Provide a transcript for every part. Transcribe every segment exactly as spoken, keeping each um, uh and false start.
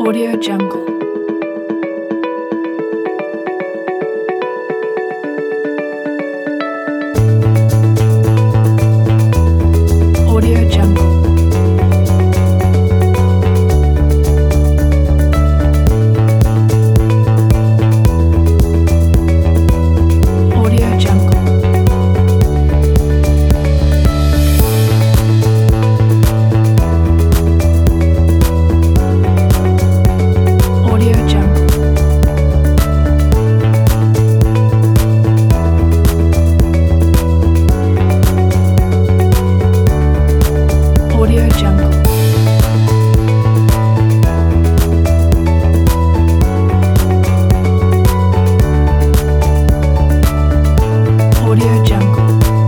Audio Jungle. Audio Jungle. Audio Jungle. Audio Jungle. Audio Jungle. Audio Jungle.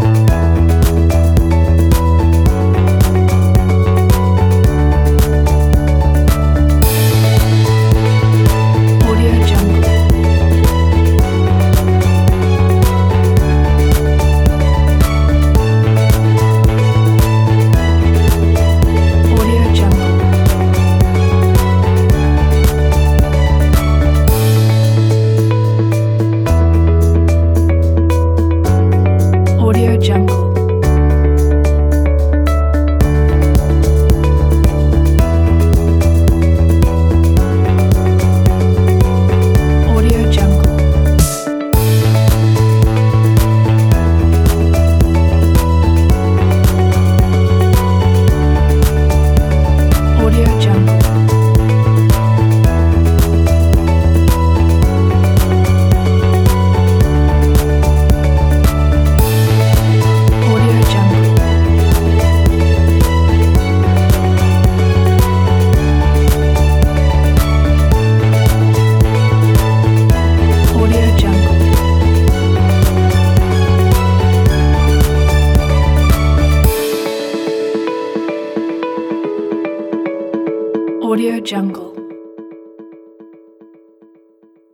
Audio Jungle. Audio Jungle. Audio Jungle. Audio Jungle. Audio Jungle. Audio Jungle. Audio Jungle. Audio Jungle.